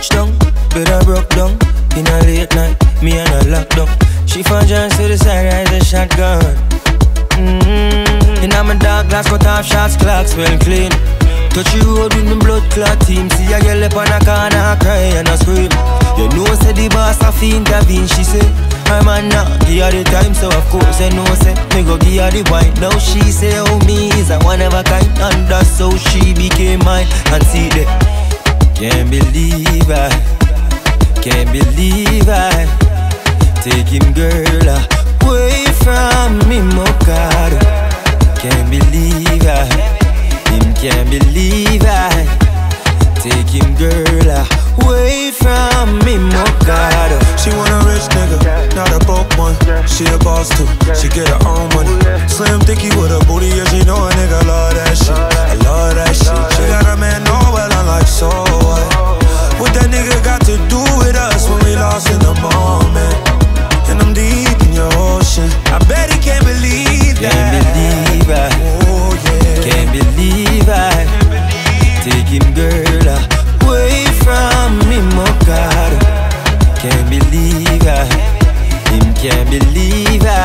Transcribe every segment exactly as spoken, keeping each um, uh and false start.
touchdown, bed I broke down. In a late night, me and her lockdown. She found John to the side, rise a shotgun. Mm-hmm. In my dark glass, cut off shots, clocks well clean. Touch you road with me blood clot team. See a girl up on a corner, cry and a scream. You know say the boss a fi intervene. She say, her man now give her the time. So of course I know say, me go give her the wine. Now she say, oh me is a one of a kind. And that's how she became mine. And see that, can't believe I, can't believe I take him girl away from me, Mokado. Can't believe I, him can't believe I take him girl away from me, Mokado. She want a rich nigga, not a broke one. She a boss too, she get her own money. Slim thicky with a booty, yeah, she know a nigga love that shit. I love that shit. She got a man, know well, I'm like, so what? What that nigga got to do with us when we lost in the moment? And I'm deep in your ocean. I bet he can't believe that. Can't believe I, oh yeah. Can't believe I take him girl away from me, Mokado. Can't believe I, him can't believe I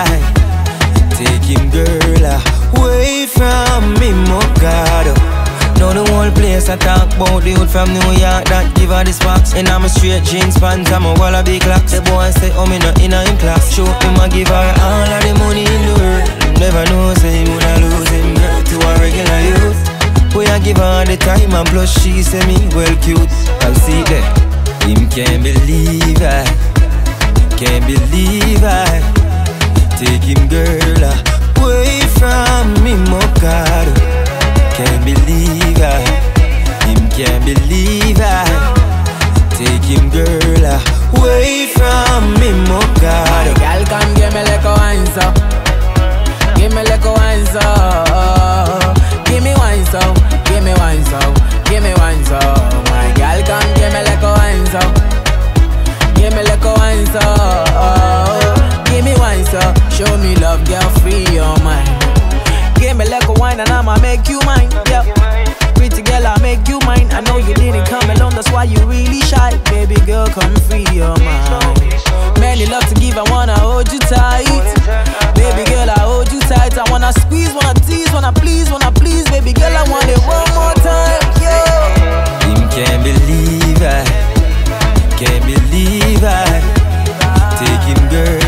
take him girl away from me, Mokado. Now the whole place I talk about the hood from New York that give her the sparks. And I'm a straight jeans pants, I'm a wall of big clocks. The boy say, oh me not in a him class. Show him I give her all of the money in the world. Never know say he woulda lose him girl to a regular youth. Boy I give her the time and plus she say me well cute. I'll see that, him can't believe I, can't believe I take him girl away from me, Mokado. Can't believe I, him can't believe I take him girl away from me, Mokado. Girl, come give me like a wine so, give me like a wine so, give me wine so, give me wine so, give me wine so. My girl, come give me like a wine so, give me like a wine so, give me wine so. Show me love, girl, free your mind. Give me like a wine and I'ma make you mine. Yeah. Pretty girl, I'll make you mine. I know you didn't come alone, that's why you really shy. Baby girl, come free your mind. Many love to give, I wanna hold you tight. Baby girl, I hold you tight. I wanna squeeze, wanna tease, wanna please, wanna please. Baby girl, I want it one more time. Yeah. Him can't believe I, can't believe I take him girl